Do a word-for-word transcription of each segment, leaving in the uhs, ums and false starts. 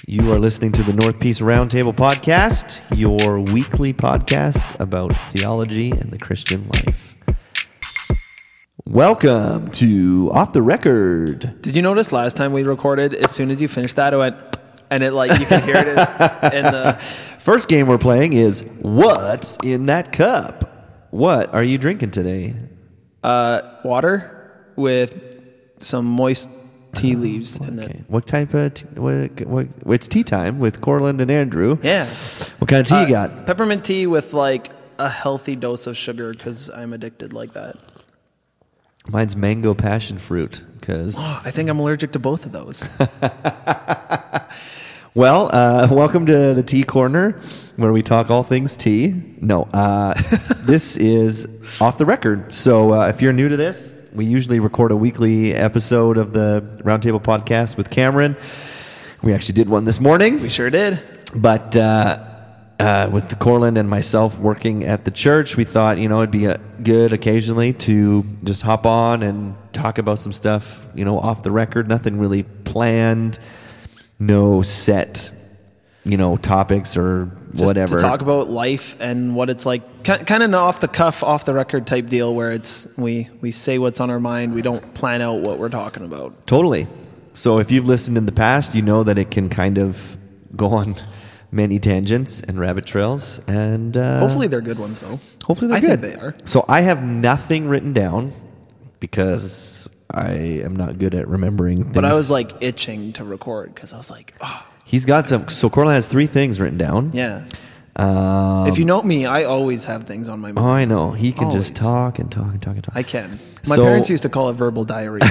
You are listening to the North Peace Roundtable Podcast, your weekly podcast about theology and the Christian life. Welcome to Off the Record. Did you notice last time we recorded, as soon as you finished that, it went, and it like, you could hear it in, in the... First game we're playing is What's in That Cup? What are you drinking today? Uh, water with some moist tea leaves okay. in it. What type of... T- what, what, it's tea time with Corland and Andrew. Yeah. What kind of tea uh, you got? Peppermint tea with like a healthy dose of sugar because I'm addicted like that. Mine's mango passion fruit because... Oh, I think I'm allergic to both of those. Well, uh, welcome to the Tea Corner, where we talk all things tea. No, uh, this is Off the Record. So uh, if you're new to this, we usually record a weekly episode of the Roundtable Podcast with Cameron. We actually did one this morning. We sure did. But uh, uh, with the Corland and myself working at the church, we thought, you know, it'd be uh, good occasionally to just hop on and talk about some stuff, you know, off the record. Nothing really planned. No set, you know, topics or Just whatever. to talk about life and what it's like, kind of an off the cuff, off the record type deal where it's we we say what's on our mind. We don't plan out what we're talking about. Totally. So if you've listened in the past, you know that it can kind of go on many tangents and rabbit trails. And uh, Hopefully they're good ones, though. Hopefully they're I good. think they are. So I have nothing written down because I am not good at remembering things. But I was like itching to record because I was like, oh. He's got some. So Corland has three things written down. Yeah. Um, If you know me, I always have things on my mind. Oh, I know. He can Always. just talk and talk and talk and talk. I can. My So- parents used to call it verbal diarrhea.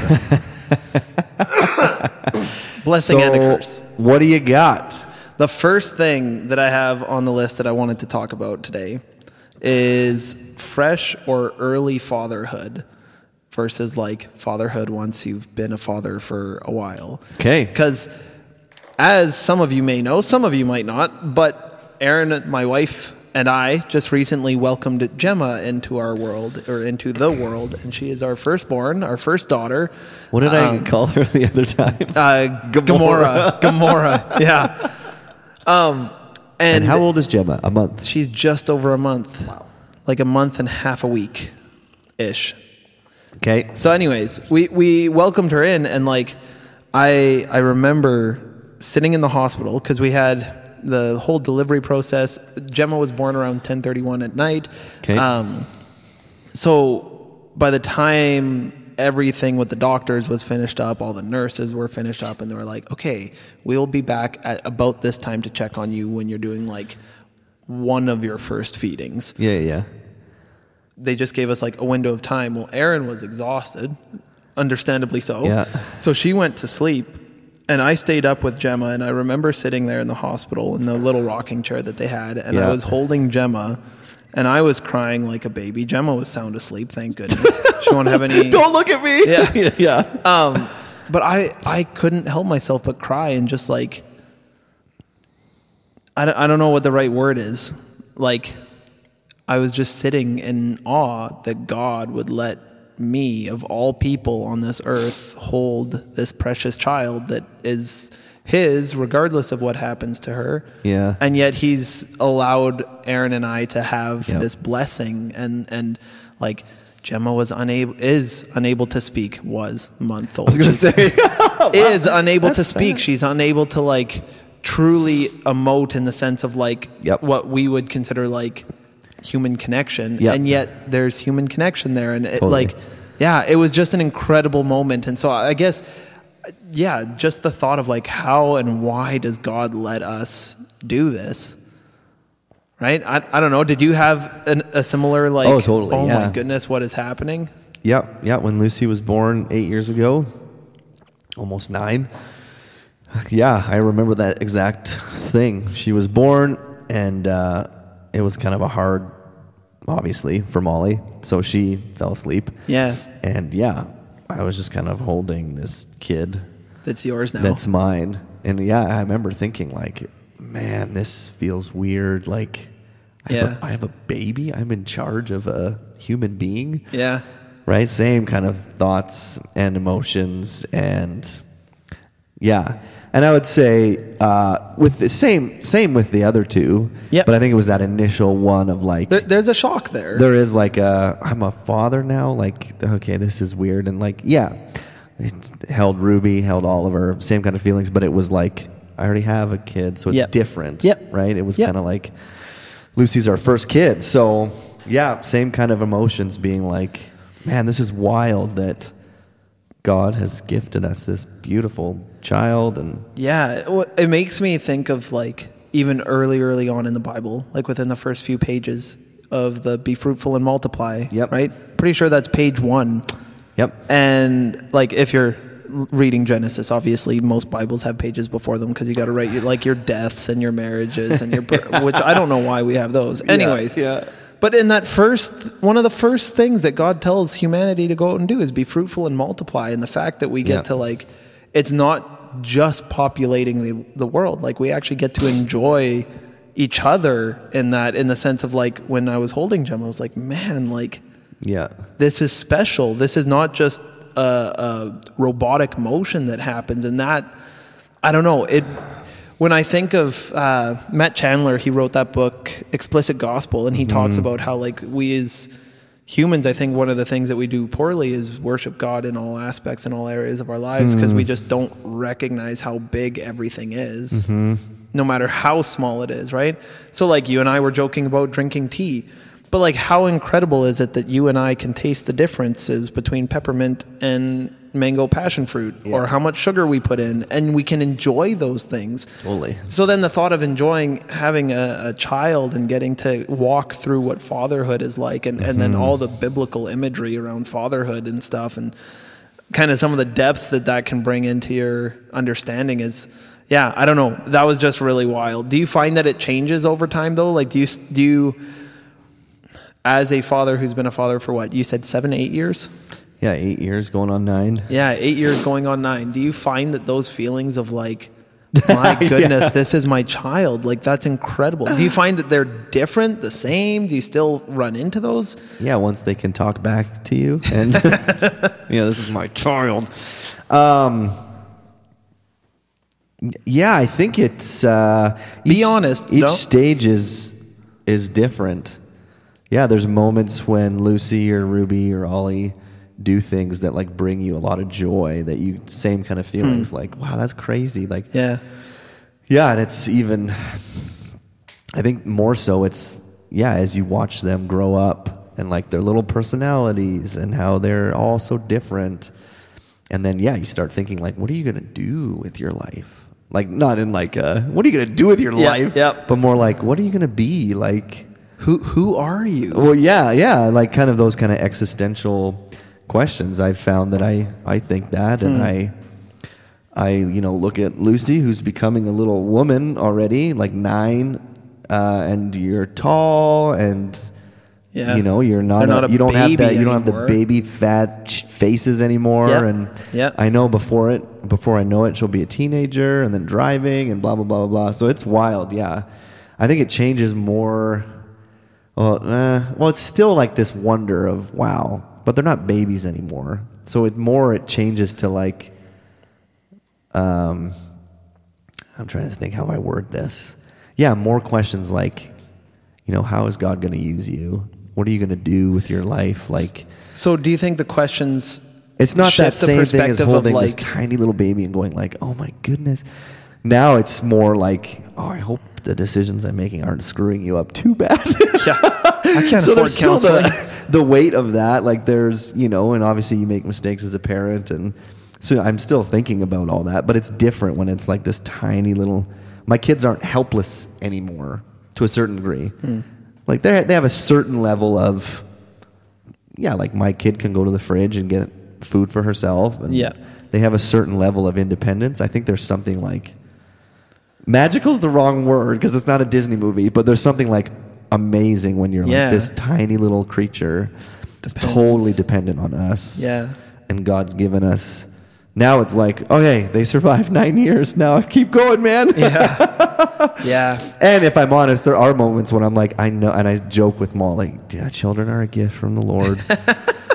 Blessing so and a curse. what do you got? The first thing that I have on the list that I wanted to talk about today is fresh or early fatherhood versus like fatherhood once you've been a father for a while. Okay. Because as some of you may know, some of you might not, but Erin, my wife, and I just recently welcomed Gemma into our world, or into the world, and she is our firstborn, our first daughter. What did Um, I call her the other time? Uh, Gamora. Gamora, yeah. Um, and, And how old is Gemma? A month. She's just over a month. Wow. Like a month and half a week-ish. Okay. So anyways, we, we welcomed her in, and like, I I remember sitting in the hospital because we had the whole delivery process. Gemma was born around ten thirty-one at night. Okay. Um, so by the time everything with the doctors was finished up, all the nurses were finished up, and they were like, okay, we'll be back at about this time to check on you when you're doing like one of your first feedings. Yeah, yeah. They just gave us like a window of time. Well, Erin was exhausted, understandably so. Yeah. So she went to sleep, and I stayed up with Gemma, and I remember sitting there in the hospital in the little rocking chair that they had, and Yeah. I was holding Gemma, and I was crying like a baby. Gemma was sound asleep, thank goodness. She won't have any... Don't look at me. Yeah. yeah. yeah. Um, but I, I couldn't help myself but cry and just like... I don't, I don't know what the right word is. Like... I was just sitting in awe that God would let me, of all people on this earth, hold this precious child that is his, regardless of what happens to her. Yeah. And yet he's allowed Erin and I to have Yep. this blessing. And, and like, Gemma was unable, is unable to speak, was month old. I was going to say. is unable to That's speak. bad. She's unable to, like, truly emote in the sense of, like, Yep. what we would consider, like, human connection. Yep. And yet there's human connection there. And, it, Totally. like, yeah, it was just an incredible moment. And so I guess, yeah, just the thought of, like, how and why does God let us do this? Right? I, I don't know. Did you have an, a similar, like, Oh, totally, oh yeah. my goodness, what is happening? Yeah, yeah. When Lucy was born eight years ago, almost nine. Yeah, I remember that exact thing. She was born, and uh, it was kind of a hard, obviously, for Molly. So she fell asleep. Yeah. And yeah, I was just kind of holding this kid That's yours now. that's mine. And yeah, I remember thinking like, man, this feels weird. Like, I, have Yeah. a, I have a baby. I'm in charge of a human being. yeah. Right? Same kind of thoughts and emotions. And yeah. And I would say uh, with the same same with the other two. Yep. But I think it was that initial one of like There, there's a shock there. there is like a I'm a father now. Like okay, this is weird. And like yeah, it held Ruby, held Oliver, same kind of feelings. But it was like I already have a kid, so it's Yep. different. Yep. Right. It was Yep. kind of like Lucy's our first kid, so yeah, same kind of emotions. Being like, man, this is wild that God has gifted us this beautiful child. And Yeah, it, w- it makes me think of like even early, early on in the Bible, like within the first few pages of the be fruitful and multiply. Yep. Right? Pretty sure that's page one. yep, And like if you're reading Genesis, obviously most Bibles have pages before them because you got to write your, like your deaths and your marriages and your, bir- which I don't know why we have those. Anyways. yeah. But in that first, one of the first things that God tells humanity to go out and do is be fruitful and multiply. And the fact that we get Yeah. to like, it's not just populating the, the world. Like we actually get to enjoy each other in that, in the sense of like, when I was holding Jem, I was like, man, like yeah, this is special. This is not just a, a robotic motion that happens. And that, I don't know, it, when I think of uh, Matt Chandler, he wrote that book, Explicit Gospel, and he talks about how like we as humans, I think one of the things that we do poorly is worship God in all aspects and all areas of our lives because we just don't recognize how big everything is, mm-hmm. no matter how small it is, right? So like you and I were joking about drinking tea, but like how incredible is it that you and I can taste the differences between peppermint and mango passion fruit, Yeah. or how much sugar we put in, and we can enjoy those things. Totally. So then the thought of enjoying having a, a child and getting to walk through what fatherhood is like, and, and then all the biblical imagery around fatherhood and stuff, and kind of some of the depth that that can bring into your understanding is, yeah, I don't know. That was just really wild. Do you find that it changes over time though? Like, do you, do you, as a father who's been a father for what, you said seven, eight years? Yeah, eight years going on nine. Yeah, eight years going on nine. Do you find that those feelings of like, my goodness, Yeah. this is my child, like that's incredible. Do you find that they're different, the same? Do you still run into those? Yeah, once they can talk back to you, and yeah, this is my child. Um, yeah, I think it's uh, Be each- honest, Each no? stage is is different. Yeah, there's moments when Lucy or Ruby or Ollie do things that like bring you a lot of joy, that you same kind of feelings, Hmm. like wow, that's crazy. Like Yeah. yeah, and it's even, I think more so it's, yeah, as you watch them grow up and like their little personalities and how they're all so different. And then, yeah, you start thinking like, what are you going to do with your life? Like not in like, uh, what are you going to do with your Yeah, life? yeah. But more like, what are you going to be? Like, Who who are you? well, yeah, yeah, like kind of those kind of existential questions. I've found that I, I think that, and Hmm. I, I, you know, look at Lucy, who's becoming a little woman already, like nine, uh, and you're tall, and Yeah. you know, you're not, They're not a, a you don't have baby that, you don't have the anymore. baby fat ch- faces anymore, Yeah. and Yeah. I know before it, before I know it, she'll be a teenager, and then driving, and blah blah blah blah blah. So it's wild, yeah. I think it changes more. Well, uh, well, it's still like this wonder of wow, but they're not babies anymore. So it more it changes to like, um, I'm trying to think how I word this. Yeah, more questions like, you know, how is God going to use you? What are you going to do with your life? Like, So do you think the questions it's not that shift the same thing as perspective of, holding this like- tiny little baby and going like, oh my goodness. Now it's more like, oh, I hope the decisions I'm making aren't screwing you up too bad. Yeah. I can't so afford there's still counseling. the, the weight of that. Like there's, you know, and obviously you make mistakes as a parent. And so I'm still thinking about all that, but it's different when it's like this tiny little, my kids aren't helpless anymore to a certain degree. Hmm. Like they they have a certain level of, yeah, like my kid can go to the fridge and get food for herself. And Yeah. they have a certain level of independence. I think there's something like, magical's the wrong word because it's not a Disney movie, but there's something like amazing when you're Yeah. like this tiny little creature is Dependence. totally dependent on us. Yeah. And God's given us. Now it's like, okay, they survived nine years. Now keep going, man. Yeah. Yeah. And if I'm honest, there are moments when I'm like, I know, and I joke with Molly, yeah, children are a gift from the Lord.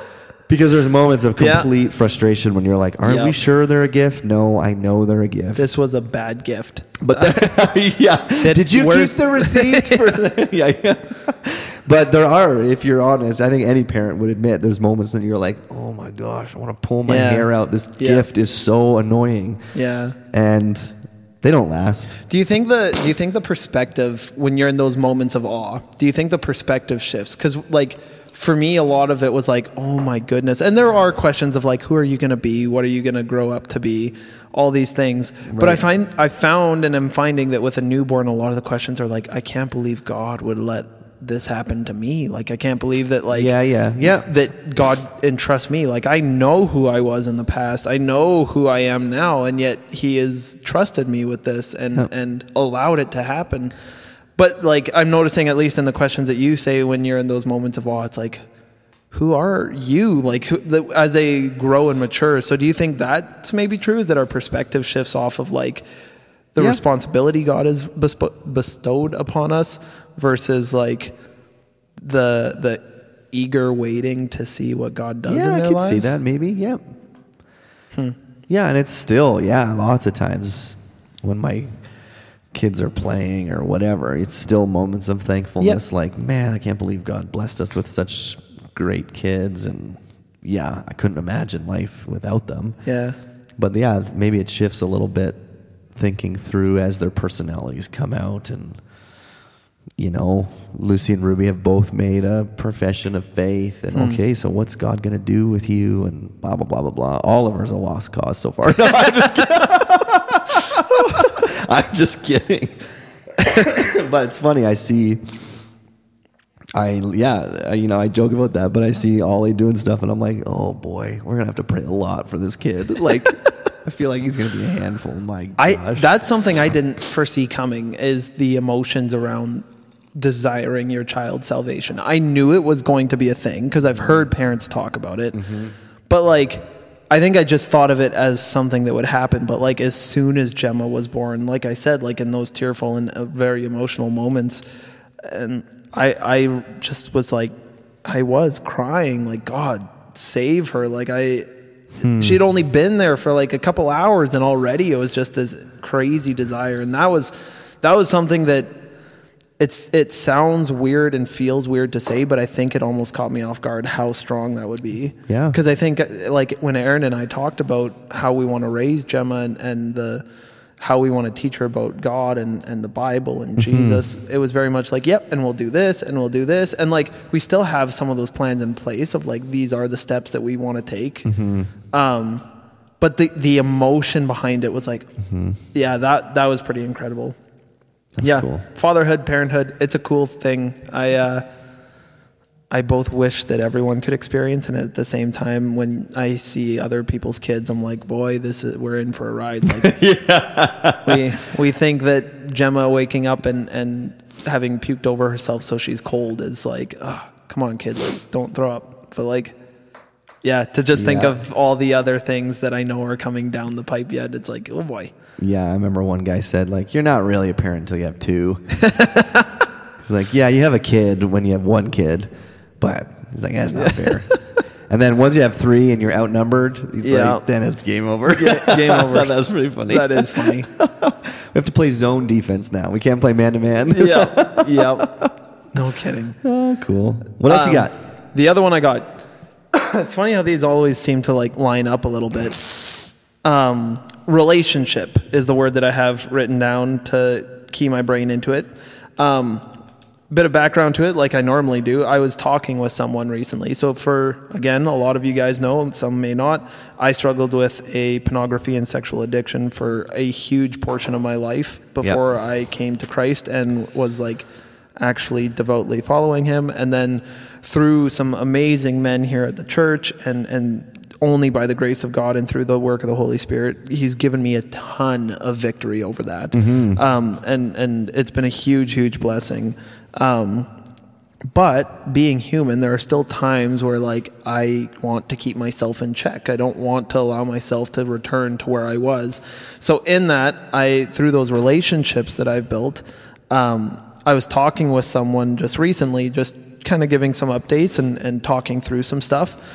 Because there's moments of Yeah. complete frustration when you're like, aren't Yep. we sure they're a gift? No, I know they're a gift. This was a bad gift. But the, yeah, did you worse- keep the receipt for the, yeah, yeah. But there are, if you're honest, I think any parent would admit there's moments that you're like, oh my gosh, I want to pull my Yeah. hair out. This Yeah. gift is so annoying. Yeah. And they don't last. Do you think the do you think the perspective when you're in those moments of awe, do you think the perspective shifts? Because like for me, a lot of it was like, oh my goodness. And there are questions of like, who are you going to be? What are you going to grow up to be? All these things. But I find I found and I'm finding that with a newborn, a lot of the questions are like, I can't believe God would let this happen to me. Like I can't believe that like Yeah, yeah, yeah. that God entrusts me. Like I know who I was in the past. I know who I am now, and yet He has trusted me with this and Yeah. and allowed it to happen. But like I'm noticing, at least in the questions that you say when you're in those moments of awe, it's like, who are you? Like who, the, as they grow and mature. So do you think that's maybe true? Is that our perspective shifts off of like the Yeah. responsibility God has besp- bestowed upon us versus like the the eager waiting to see what God does Yeah, in I their could lives? see that maybe. Yeah. Hmm. Yeah, and it's still, yeah, lots of times when my kids are playing or whatever, it's still moments of thankfulness. Yep. Like, man, I can't believe God blessed us with such great kids. And yeah, I couldn't imagine life without them. Yeah. But yeah, maybe it shifts a little bit thinking through as their personalities come out. And, you know, Lucy and Ruby have both made a profession of faith. And Hmm. okay, so what's God going to do with you? And blah, blah, blah, blah, blah. Oliver's a lost cause so far. No, I'm just kidding. I'm just kidding. But it's funny. I see, I, yeah, you know, I joke about that, but I see Ollie doing stuff and I'm like, oh boy, we're going to have to pray a lot for this kid. Like, I feel like he's going to be a handful. My gosh. I that's something I didn't foresee coming, is the emotions around desiring your child's salvation. I knew it was going to be a thing because I've heard parents talk about it. Mm-hmm. But like I think I just thought of it as something that would happen. But like as soon as Gemma was born, like I said, like in those tearful and uh, very emotional moments, and I I just was like, I was crying like, God, save her. Like I, hmm. she'd only been there for like a couple hours and already it was just this crazy desire. And that was, that was something that it's, it sounds weird and feels weird to say, but I think it almost caught me off guard how strong that would be. Yeah. Cause I think like when Aaron and I talked about how we want to raise Gemma and, and the, how we want to teach her about God and, and the Bible and Mm-hmm. Jesus, it was very much like, yep, and we'll do this, and we'll do this. And like, we still have some of those plans in place of like, these are the steps that we want to take. Mm-hmm. Um, but the, the emotion behind it was like, Mm-hmm. yeah, that, that was pretty incredible. That's yeah. cool. Fatherhood, parenthood, it's a cool thing. I, uh, I both wish that everyone could experience, and at the same time, when I see other people's kids, I'm like, boy, this is, we're in for a ride. Like, yeah. we we think that Gemma waking up and, and having puked over herself so she's cold is like, oh, come on, kid, like, don't throw up. But like, yeah, to just think Yeah. of all the other things that I know are coming down the pipe yet, it's like, oh boy. Yeah, I remember one guy said, like, you're not really a parent until you have two. He's like, yeah, you have a kid when you have one kid. But he's like, that's not fair. And then once you have three and you're outnumbered, he's Yeah. like, then it's game over. Ga- game over. That's pretty funny. That is funny. We have to play zone defense now. We can't play man to man. Yeah. Yep. No kidding. Oh, cool. What else you Um, got? The other one I got. It's funny how these always seem to like line up a little bit. Um, relationship is the word that I have written down to key my brain into it. Um, bit of background to it, like I normally do. I was talking with someone recently. So for, again, a lot of you guys know, and some may not, I struggled with a pornography and sexual addiction for a huge portion of my life before Yep. I came to Christ and was like actually devoutly following him. And then through some amazing men here at the church and, and only by the grace of God and through the work of the Holy Spirit, he's given me a ton of victory over that. Mm-hmm. Um, and, and it's been a huge, huge blessing. Um, but being human, there are still times where like I want to keep myself in check. I don't want to allow myself to return to where I was. So in that, I, through those relationships that I've built, um, I was talking with someone just recently, just kind of giving some updates and, and talking through some stuff.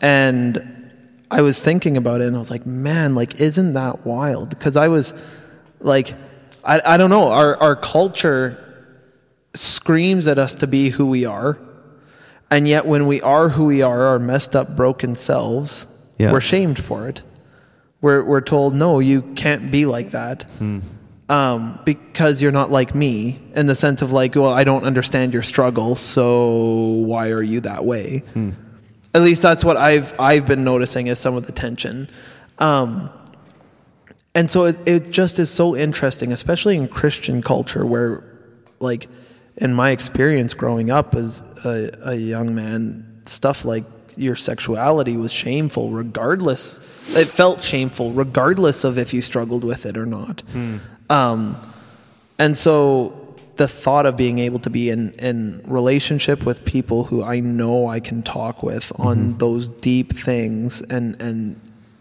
And I was thinking about it, and I was like, man, like, isn't that wild? Because I was like, I, I don't know, our, our culture screams at us to be who we are. And yet when we are who we are, our messed up, broken selves, yeah. we're shamed for it. We're, we're told, no, you can't be like that. Hmm. Um, because you're not like me, in the sense of like, well, I don't understand your struggle, so why are you that way? Hmm. At least that's what I've I've been noticing as some of the tension. Um, and so it, it just is so interesting, especially in Christian culture, where, like, in my experience growing up as a, a young man, stuff like your sexuality was shameful regardless. It felt shameful regardless of if you struggled with it or not. Hmm. Um, and so the thought of being able to be in, in relationship with people who I know I can talk with mm-hmm. on those deep things and, and,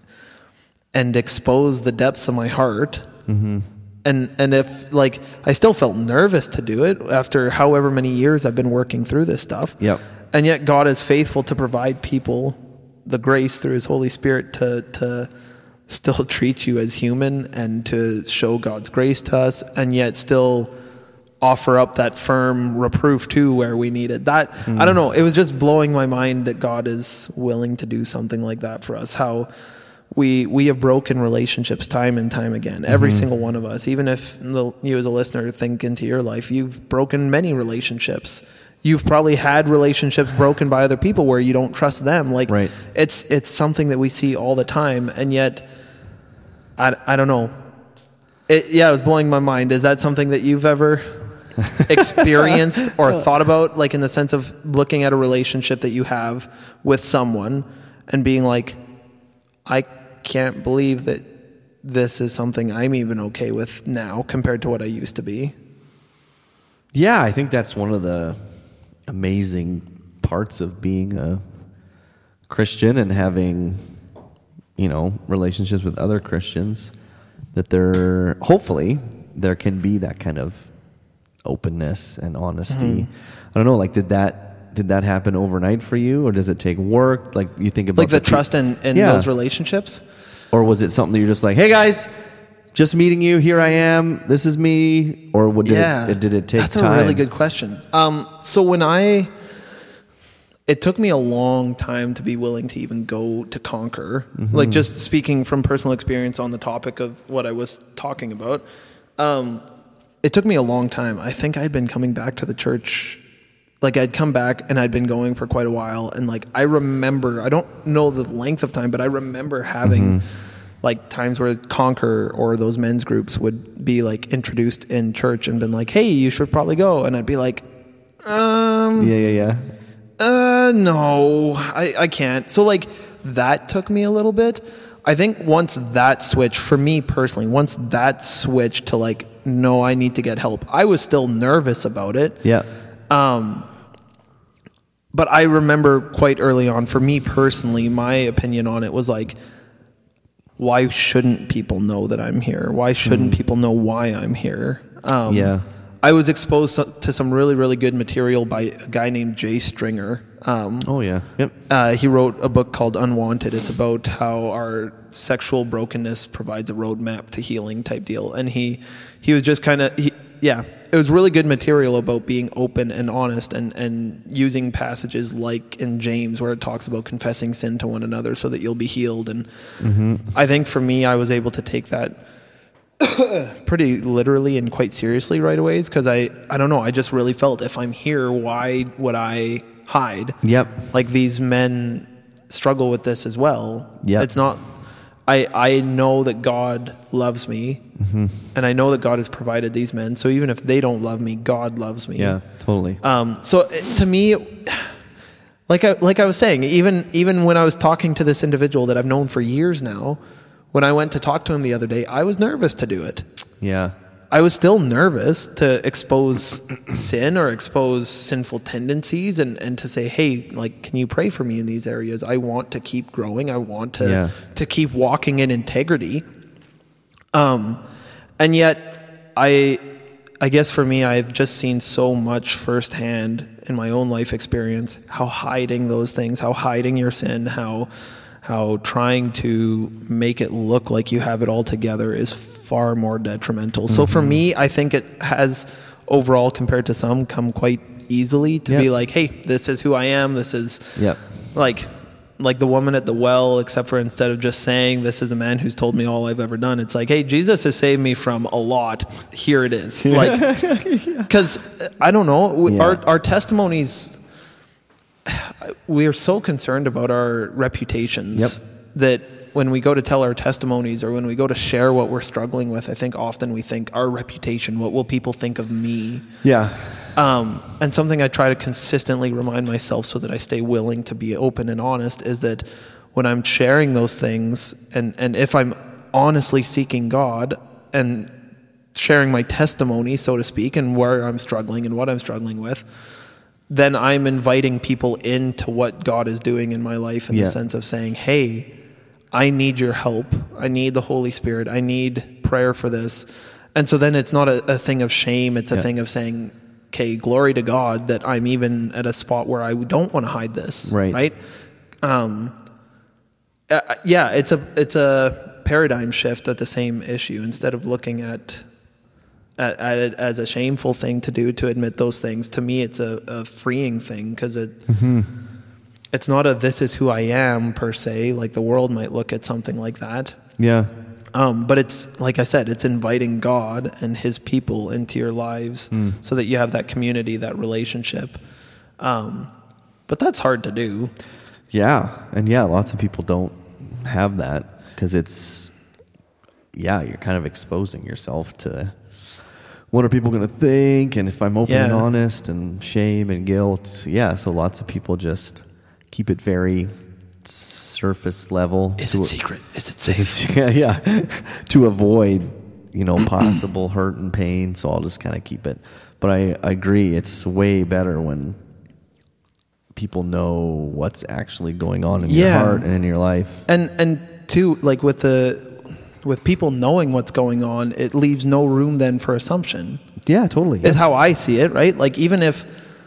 and expose the depths of my heart. Mm-hmm. And, and if like, I still felt nervous to do it after however many years I've been working through this stuff. Yep. And yet God is faithful to provide people the grace through his Holy Spirit to, to, still treat you as human and to show God's grace to us, and yet still offer up that firm reproof too where we need it. That, mm. I don't know, it was just blowing my mind that God is willing to do something like that for us. How we we have broken relationships time and time again, every mm-hmm. single one of us. Even if the, you as a listener think into your life, you've broken many relationships. You've probably had relationships broken by other people where you don't trust them. Like right. it's it's something that we see all the time, and yet I, I don't know. It, yeah, it was blowing my mind. Is that something that you've ever experienced or thought about, like in the sense of looking at a relationship that you have with someone and being like, I can't believe that this is something I'm even okay with now compared to what I used to be? Yeah, I think that's one of the amazing parts of being a Christian and having, you know, relationships with other Christians, that there, hopefully, there can be that kind of openness and honesty. Mm-hmm. I don't know, like, did that, did that happen overnight for you, or does it take work? Like, you think about like the, the trust in, in yeah. those relationships? Or was it something that you're just like, hey guys, just meeting you, here I am, this is me? Or what, did, yeah, it, did it take that's time? That's a really good question. Um, so when I... It took me a long time to be willing to even go to conquer. Mm-hmm. Like, just speaking from personal experience on the topic of what I was talking about, um, it took me a long time. I think I'd been coming back to the church. Like, I'd come back and I'd been going for quite a while. And, like, I remember, I don't know the length of time, but I remember having, mm-hmm. like, times where Conquer or those men's groups would be, like, introduced in church and been like, hey, you should probably go. And I'd be like, um... Yeah, yeah, yeah. Uh, no, I, I can't. So, like, that took me a little bit. I think once that switch, for me personally, once that switched to, like, no, I need to get help, I was still nervous about it. Yeah. Um, but I remember quite early on, for me personally, my opinion on it was like, why shouldn't people know that I'm here? Why shouldn't mm. people know why I'm here? Um, yeah. I was exposed to some really, really good material by a guy named Jay Stringer. Um, oh, yeah. Yep. Uh, he wrote a book called Unwanted. It's about how our sexual brokenness provides a roadmap to healing type deal. And he, he was just kind of, yeah, it was really good material about being open and honest and, and using passages like in James where it talks about confessing sin to one another so that you'll be healed. And mm-hmm. I think for me, I was able to take that pretty literally and quite seriously right away, because I, I don't know, I just really felt, if I'm here, why would I hide? Yep. Like, these men struggle with this as well. Yep. It's not, I, I know that God loves me, mm-hmm. and I know that God has provided these men, so even if they don't love me, God loves me. Yeah, totally. Um, so to me, like I, like I was saying, even even when I was talking to this individual that I've known for years now, when I went to talk to him the other day, I was nervous to do it. Yeah. I was still nervous to expose sin or expose sinful tendencies and, and to say, hey, like, can you pray for me in these areas? I want to keep growing. I want to, yeah. to keep walking in integrity. Um, and yet I, I guess for me, I've just seen so much firsthand in my own life experience how hiding those things, how hiding your sin, how how trying to make it look like you have it all together is far more detrimental. Mm-hmm. So for me, I think it has overall, compared to some, come quite easily to yep. be like, hey, this is who I am. This is yep. like like the woman at the well, except for instead of just saying, this is a man who's told me all I've ever done, it's like, hey, Jesus has saved me from a lot. Here it is. Like, because I don't know, yeah. our our testimonies, we are so concerned about our reputations yep. that when we go to tell our testimonies or when we go to share what we're struggling with, I think often we think our reputation, what will people think of me? Yeah. Um, and something I try to consistently remind myself so that I stay willing to be open and honest is that when I'm sharing those things, and, and if I'm honestly seeking God and sharing my testimony, so to speak, and where I'm struggling and what I'm struggling with, then I'm inviting people into what God is doing in my life in yeah. the sense of saying, hey, I need your help. I need the Holy Spirit. I need prayer for this. And so then it's not a, a thing of shame. It's a yeah. thing of saying, okay, glory to God that I'm even at a spot where I don't want to hide this. Right. Right. Um, uh, yeah, it's a, it's a paradigm shift at the same issue. Instead of looking at, at, at it as a shameful thing to do, to admit those things, to me, it's a, a freeing thing. Cause it, mm-hmm. it's not a, this is who I am per se. Like the world might look at something like that. Yeah. Um, but it's, like I said, it's inviting God and his people into your lives mm. so that you have that community, that relationship. Um, but that's hard to do. Yeah. And yeah, lots of people don't have that because it's, yeah, you're kind of exposing yourself to what are people going to think? And if I'm open yeah. and honest, and shame and guilt. Yeah. So lots of people just keep it very surface level. Is it secret? Is it safe? Is it, yeah, yeah. To avoid, you know, possible hurt and pain. So I'll just kind of keep it. But I, I agree. It's way better when people know what's actually going on in yeah. your heart and in your life. And and too, like with the with people knowing what's going on, it leaves no room then for assumption. Yeah, totally. Is how I see it, right? Like even if,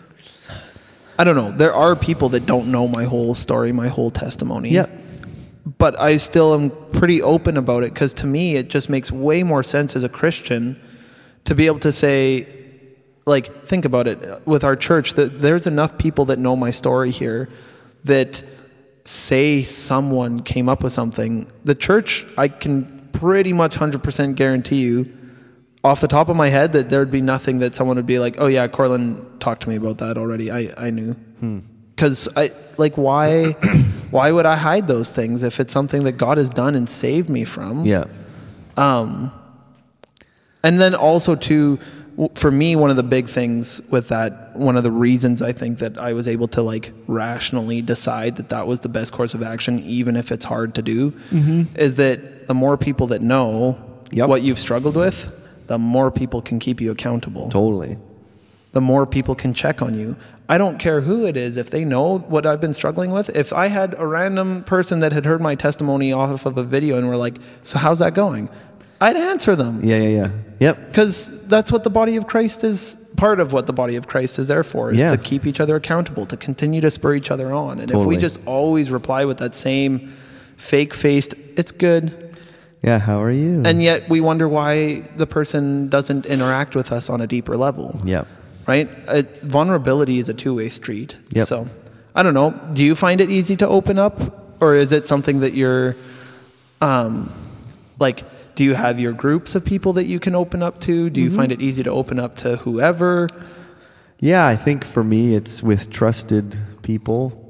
I don't know, there are people that don't know my whole story, my whole testimony. Yeah. But I still am pretty open about it because to me, it just makes way more sense as a Christian to be able to say, like, think about it. With our church, that there's enough people that know my story here that say someone came up with something. The church, I can pretty much one hundred percent guarantee you, off the top of my head, that there'd be nothing that someone would be like, oh yeah, Corlin talked to me about that already. I, I knew. Because I like why why would I hide those things if it's something that God has done and saved me from? Yeah. Um. And then also too, for me, one of the big things with that, one of the reasons I think that I was able to like rationally decide that that was the best course of action, even if it's hard to do, mm-hmm. is that the more people that know yep. what you've struggled with, the more people can keep you accountable. Totally. The more people can check on you. I don't care who it is. If they know what I've been struggling with, if I had a random person that had heard my testimony off of a video and were like, so how's that going? I'd answer them. Yeah, yeah, yeah. Yep. Because that's what the body of Christ is, part of what the body of Christ is there for, is yeah. to keep each other accountable, to continue to spur each other on. And totally. If we just always reply with that same fake-faced, it's good. Yeah, how are you? And yet we wonder why the person doesn't interact with us on a deeper level. Yep. Right? Uh, vulnerability is a two-way street. Yep. So, I don't know. Do you find it easy to open up? Or is it something that you're, um, like, do you have your groups of people that you can open up to? Do you mm-hmm. find it easy to open up to whoever? Yeah, I think for me it's with trusted people.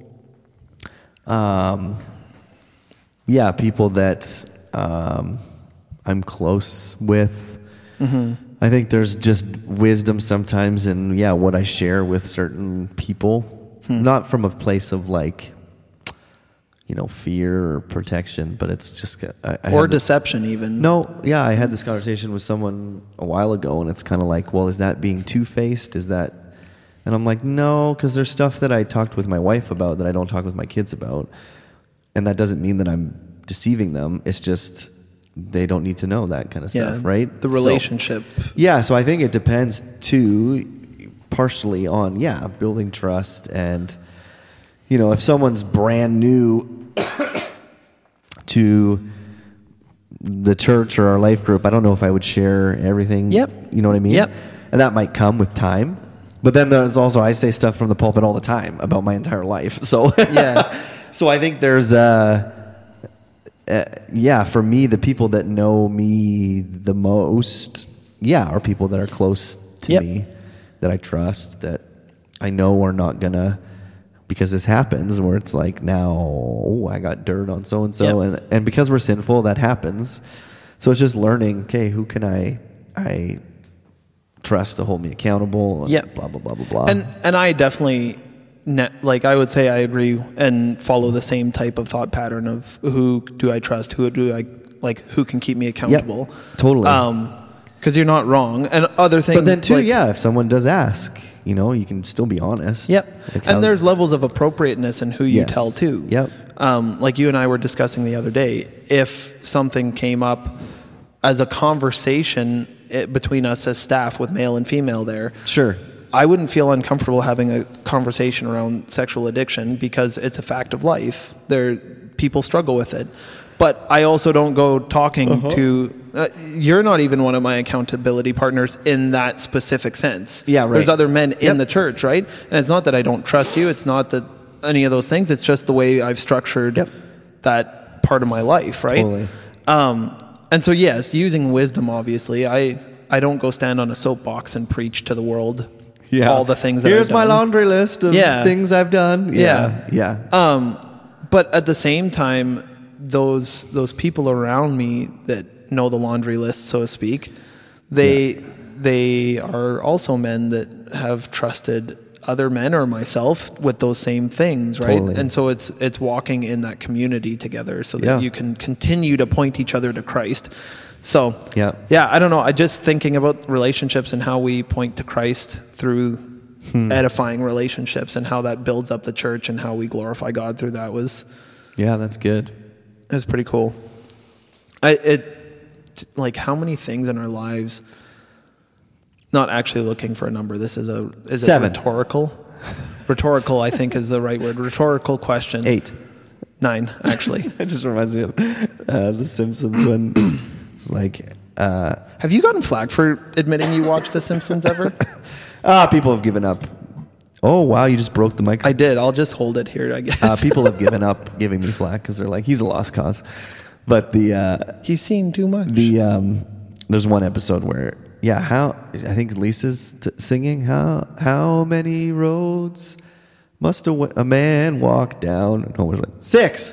Um, yeah, people that um, I'm close with. Mm-hmm. I think there's just wisdom sometimes in, yeah, what I share with certain people. Hmm. Not from a place of like, you know, fear or protection, but it's just... I, I or deception this, even. No, yeah, I had this conversation with someone a while ago, and it's kind of like, well, is that being two-faced? Is that... And I'm like, no, because there's stuff that I talked with my wife about that I don't talk with my kids about, and that doesn't mean that I'm deceiving them. It's just, they don't need to know that kind of stuff, Yeah, right? the So- relationship. yeah, so I think it depends too, partially on yeah, building trust, and you know, if someone's brand new to the church or our life group, I don't know if I would share everything. Yep. You know what I mean? Yep. And that might come with time. But then there's also, I say stuff from the pulpit all the time about my entire life. So Yeah. So I think there's uh, uh yeah, for me, the people that know me the most, yeah, are people that are close to Yep. me, that I trust, that I know are not gonna, because this happens where it's like, now, oh, I got dirt on so and so, and and because we're sinful, that happens. So it's just learning, okay, who can I I trust to hold me accountable? And Yep. blah blah blah blah blah. And and I definitely, ne- like I would say I agree and follow the same type of thought pattern of who do I trust, who do I, like, who can keep me accountable. totally. Um, because you're not wrong. And other things. But then too, like, yeah, if someone does ask, you know, you can still be honest. Yep. Like how- And there's levels of appropriateness in who you Yes. tell too. Yep. Um, like you and I were discussing the other day, if something came up as a conversation eh, between us as staff with male and female there, Sure. I wouldn't feel uncomfortable having a conversation around sexual addiction because it's a fact of life. There, people struggle with it. But I also don't go talking Uh-huh. to, uh, you're not even one of my accountability partners in that specific sense. Yeah, right. There's other men in Yep. the church, right? And it's not that I don't trust you. It's not that any of those things. It's just the way I've structured Yep. that part of my life, right? Totally. Um, and so, yes, using wisdom, obviously, I, I don't go stand on a soapbox and preach to the world Yeah. all the things that Here's I've my done. laundry list of Yeah. things I've done. Yeah. Yeah. Um, but at the same time, those those people around me that know the laundry list, so to speak, they they are also men that have trusted other men or myself with those same things, right? Totally. And so it's it's walking in that community together so that Yeah. you can continue to point each other to Christ. So Yeah. yeah, I don't know. I just thinking about relationships and how we point to Christ through Hmm. edifying relationships and how that builds up the church and how we glorify God through that was Yeah, that's good. is pretty cool. I it like how many things in our lives. Not actually looking for a number. This is a is it Seven. rhetorical. Rhetorical, I think, is the right word. Rhetorical question. Eight. Nine, actually. It just reminds me of uh, The Simpsons when it's like, uh, Have you gotten flack for admitting you watched The Simpsons ever? ah, people have given up. Oh, wow, you just broke the microphone. I did. I'll just hold it here, I guess. Uh, people have given up giving me flack because they're like, he's a lost cause. But the uh, He's seen too much. the um, there's one episode where yeah, how I think Lisa's t- singing how how many roads must a, w- a man walk down? And Homer's like six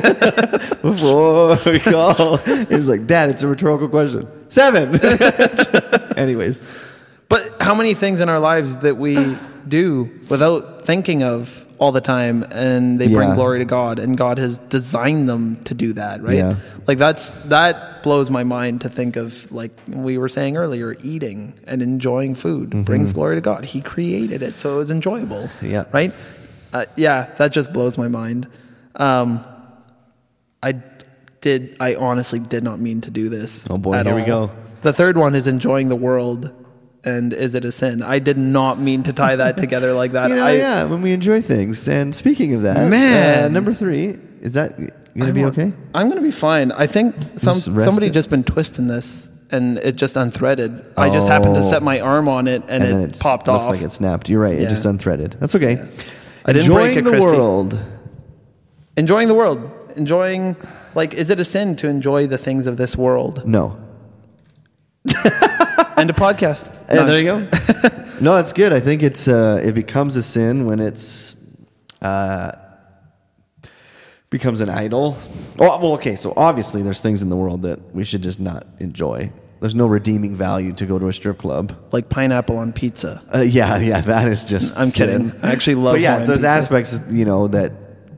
before we call. He's like, Dad, it's a rhetorical question. Seven. Anyways, But how many things in our lives that we do without thinking of all the time, and they bring Yeah. glory to God, and God has designed them to do that, right? Yeah. Like that's that blows my mind to think of, like we were saying earlier, eating and enjoying food brings glory to God. He created it, so it was enjoyable. Yeah. Right? Uh, yeah, that just blows my mind. Um, I did. I honestly did not mean to do this. Oh, boy, at here we all. go. The third one is enjoying the world. And is it a sin? I did not mean to tie that together like that. you know, I, yeah, when we enjoy things. And speaking of that, Man. uh, number three, is that gonna be I'm- okay? I'm going to be fine. I think some Just rest somebody it. just been twisting this, and it just unthreaded. I just happened to Oh. set my arm on it, and, then it it's- popped looks off. like it snapped. You're right. Yeah. It just unthreaded. That's okay. I didn't Enjoying break it, the Christy. world. Enjoying the world. Enjoying, like, is it a sin to enjoy the things of this world? No. And a podcast. Hey, No. there you go. No, it's good. I think it's uh, it becomes a sin when it's uh, becomes an idol. Oh, well, okay. So obviously, there's things in the world that we should just not enjoy. There's no redeeming value to go to a strip club. Like pineapple on pizza. Uh, yeah, yeah, that is just. I'm sin. kidding. I actually love But yeah, Hawaiian those pizza. aspects, you know, that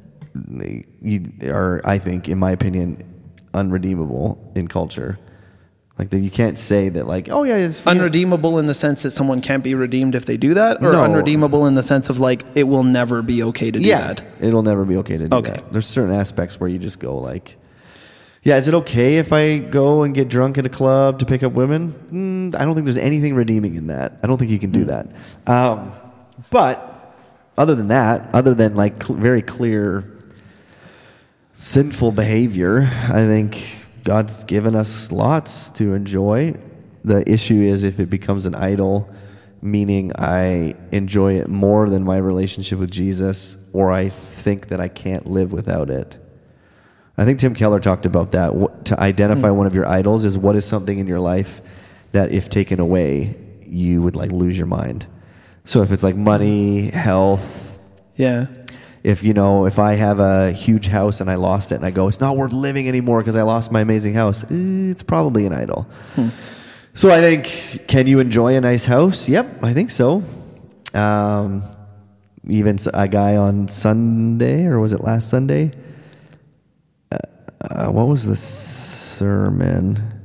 you are, I think, in my opinion, unredeemable in culture. Like that, you can't say that, like, oh yeah, it's Unredeemable in the sense that someone can't be redeemed if they do that, or No. unredeemable in the sense of like it will never be okay to do yeah, that. it'll never be okay to do Okay. that. There's certain aspects where you just go like, Yeah, is it okay if I go and get drunk at a club to pick up women? Mm, I don't think there's anything redeeming in that. I don't think you can do that. Um, but other than that, other than like cl- very clear sinful behavior, I think God's given us lots to enjoy. The issue is if it becomes an idol, meaning I enjoy it more than my relationship with Jesus, or I think that I can't live without it. I think Tim Keller talked about that. What, to identify mm. one of your idols is what is something in your life that if taken away, you would like lose your mind. So if it's like money, health. Yeah. If, you know, if I have a huge house and I lost it and I go, it's not worth living anymore because I lost my amazing house, it's probably an idol. Hmm. So I think, can you enjoy a nice house? Yep, I think so. Um, even a guy on Sunday, or was it last Sunday? Uh, uh, what was the sermon?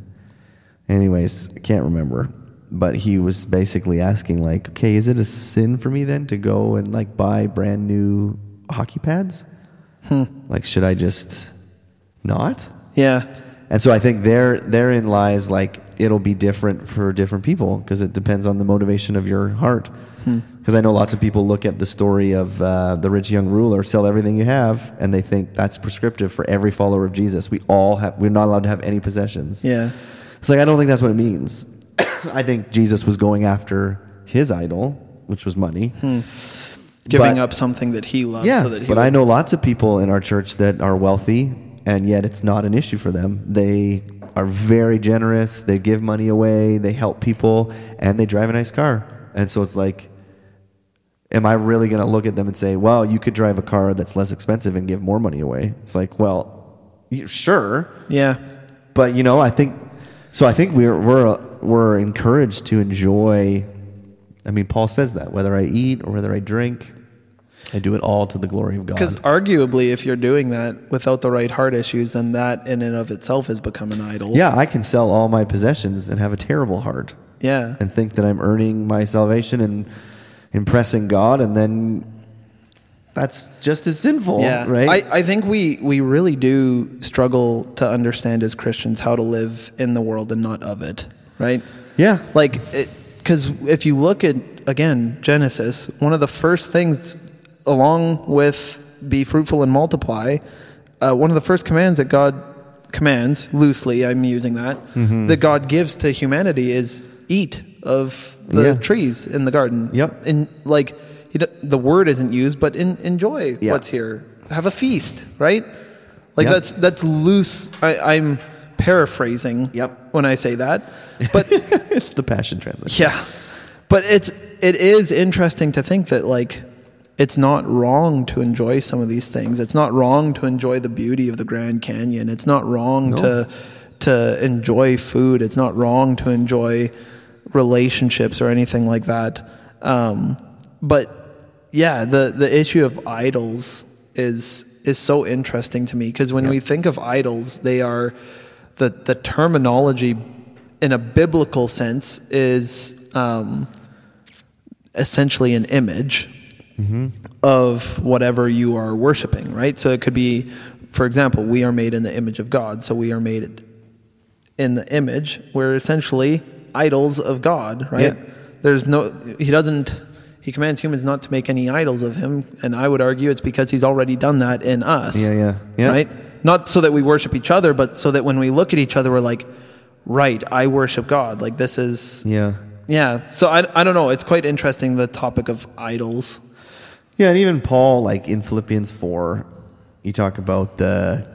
Anyways, I can't remember. But he was basically asking, like, okay, is it a sin for me then to go and like buy brand new hockey pads? Hmm. Like, should I just not? Yeah. And so I think there therein lies, like, it'll be different for different people because it depends on the motivation of your heart. Because hmm. I know lots of people look at the story of uh, the rich young ruler, sell everything you have, and they think that's prescriptive for every follower of Jesus. We all have, we're not allowed to have any possessions. Yeah. It's like, I don't think that's what it means. I think Jesus was going after his idol, which was money. Hmm. Giving but, up something that he loves. Yeah, so that he but would... I know lots of people in our church that are wealthy, and yet it's not an issue for them. They are very generous. They give money away. They help people, and they drive a nice car. And so it's like, am I really going to look at them and say, well, you could drive a car that's less expensive and give more money away? It's like, well, sure. Yeah. But, you know, I think, so I think we're, we're, we're encouraged to enjoy. I mean, Paul says that, whether I eat or whether I drink, I do it all to the glory of God. Because arguably, if you're doing that without the right heart issues, then that in and of itself has become an idol. Yeah, I can sell all my possessions and have a terrible heart. Yeah. And think that I'm earning my salvation and impressing God, and then that's just as sinful, yeah. right? I, I think we, we really do struggle to understand as Christians how to live in the world and not of it, right? Yeah. Like, because if you look at, again, Genesis, one of the first things, along with be fruitful and multiply, uh, one of the first commands that God commands, loosely, I'm using that, mm-hmm. that God gives to humanity is eat of the yeah. trees in the garden. Yep. And like, he, the word isn't used, but in, enjoy yep. what's here. Have a feast, right? Like yep. that's that's loose. I, I'm paraphrasing yep. when I say that, but it's the Passion Translation. Yeah, but it's it is interesting to think that like it's not wrong to enjoy some of these things. It's not wrong to enjoy the beauty of the Grand Canyon. It's not wrong no. to to enjoy food. It's not wrong to enjoy relationships or anything like that. Um, but yeah, the the issue of idols is is so interesting to me because when yep. we think of idols, they are the the terminology in a biblical sense is um, essentially an image mm-hmm. of whatever you are worshiping, right? So it could be, for example, we are made in the image of God, so we are made in the image. We're essentially idols of God, right? Yeah. There's no, he doesn't, he commands humans not to make any idols of him, and I would argue it's because he's already done that in us. Yeah, yeah, yeah. Right? Not so that we worship each other, but so that when we look at each other, we're like, right, I worship God. Like this is... Yeah. Yeah. So I, I don't know. It's quite interesting, the topic of idols. Yeah, and even Paul, like in Philippians four, you talk about the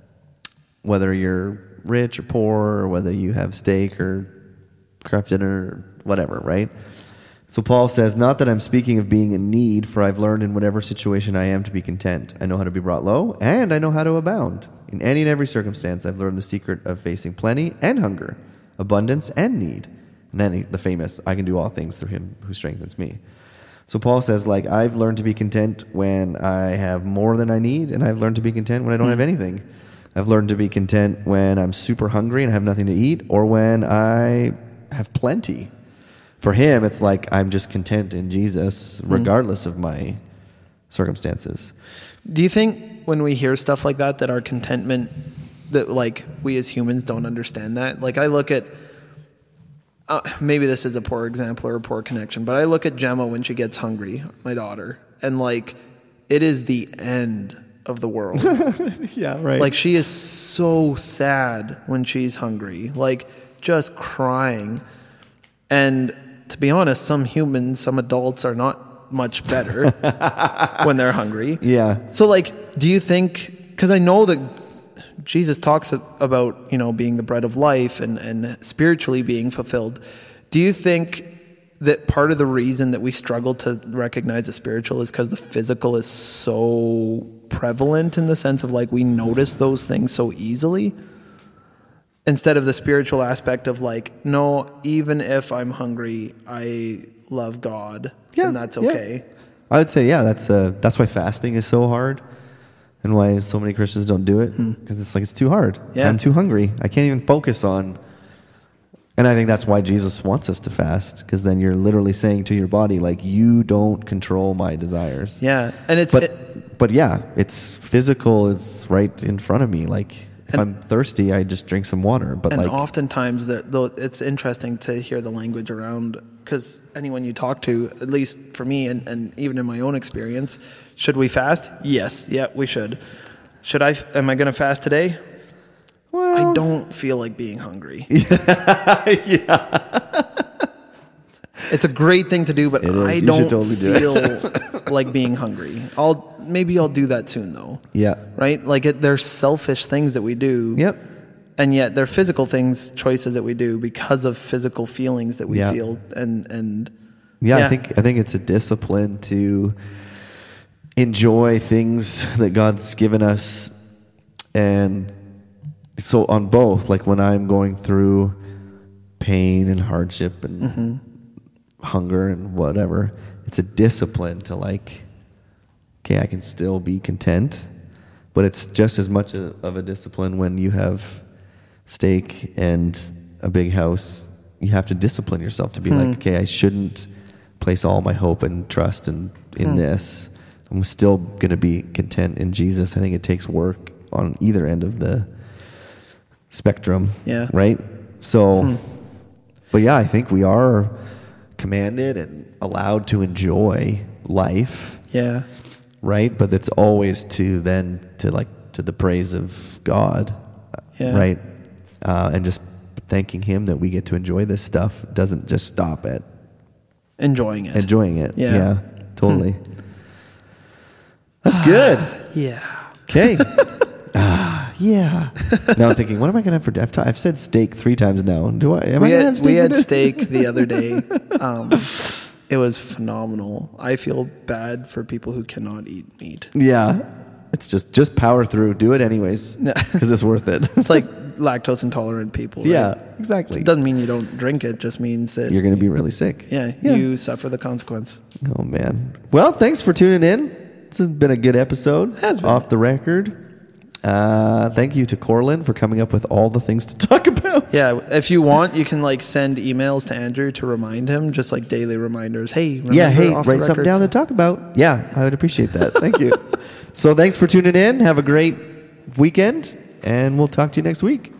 whether you're rich or poor, or whether you have steak or craft dinner or whatever, right? So Paul says, not that I'm speaking of being in need, for I've learned in whatever situation I am to be content. I know how to be brought low, and I know how to abound. In any and every circumstance, I've learned the secret of facing plenty and hunger, abundance and need. And then the famous, I can do all things through him who strengthens me. So Paul says, like, I've learned to be content when I have more than I need, and I've learned to be content when I don't have anything. I've learned to be content when I'm super hungry and have nothing to eat, or when I have plenty. For him, it's like I'm just content in Jesus, regardless mm. of my circumstances. Do you think when we hear stuff like that, that our contentment that like we as humans don't understand that. Like I look at, uh, maybe this is a poor example or a poor connection, but I look at Gemma when she gets hungry, my daughter, and like it is the end of the world. Yeah, right. Like she is so sad when she's hungry, like just crying. And to be honest, some humans, some adults are not much better when they're hungry. Yeah. So like, do you think, because I know that Jesus talks about, you know, being the bread of life and, and spiritually being fulfilled. Do you think that part of the reason that we struggle to recognize the spiritual is because the physical is so prevalent in the sense of like we notice those things so easily instead of the spiritual aspect of like, no, even if I'm hungry, I love God Yeah, and that's okay. Yeah. I would say, yeah, that's uh, that's why fasting is so hard and why so many Christians don't do it because it's like it's too hard. Yeah. I'm too hungry. I can't even focus on. And I think that's why Jesus wants us to fast, because then you're literally saying to your body, like, you don't control my desires. Yeah. And it's, But, it, but yeah, it's physical is right in front of me. Like, if And- I'm thirsty, I just drink some water. But and like, oftentimes that though it's interesting to hear the language around, because anyone you talk to, at least for me and, and even in my own experience, should we fast? Yes. Yeah, we should. Should I, am I going to fast today? well, I don't feel like being hungry. yeah. It's a great thing to do, but It is. I You should don't totally do feel like being hungry. I'll maybe I'll do that soon though. Yeah. Right? Like it, there's selfish things that we do. Yep. And yet they're physical things, choices that we do because of physical feelings that we Yeah. feel and and Yeah, Yeah. I think I think it's a discipline to enjoy things that God's given us, and so on both, like when I'm going through pain and hardship and Mm-hmm. hunger and whatever, it's a discipline to like, okay, I can still be content, but it's just as much a, of a discipline when you have steak and a big house. You have to discipline yourself to be Hmm. like, okay, I shouldn't place all my hope and trust in, in Hmm. this. I'm still going to be content in Jesus. I think it takes work on either end of the spectrum. Yeah. Right? So, Hmm. but yeah, I think we are commanded and allowed to enjoy life, yeah. right? But it's always to then, to like, to the praise of God, Yeah. right? Uh, and just thanking Him that we get to enjoy this stuff. It doesn't just stop at Enjoying it. enjoying it. Yeah. Yeah, totally. That's good. Yeah. Okay. ah, yeah. Now I'm thinking, what am I going to have for dinner? I've, t- I've said steak three times now. Do I? Am we I going to had, have steak? we for had dinner? steak the other day. Um, it was phenomenal. I feel bad for people who cannot eat meat. Yeah. It's just just power through. Do it anyways, because it's worth it. It's like lactose intolerant people. Right? Yeah, exactly. It doesn't mean you don't drink it. Just means that You're going to be really sick. yeah, Yeah. you suffer the consequence. Oh man. Well, thanks for tuning in. This has been a good episode. Has been. Off the record. Uh, thank you to Corlin for coming up with all the things to talk about. Yeah, if you want, you can like send emails to Andrew to remind him, just like daily reminders. Hey, remember Yeah, hey, Off the write something Record down to stuff? talk about. Yeah, I would appreciate that. Thank you. So thanks for tuning in. Have a great weekend, and we'll talk to you next week.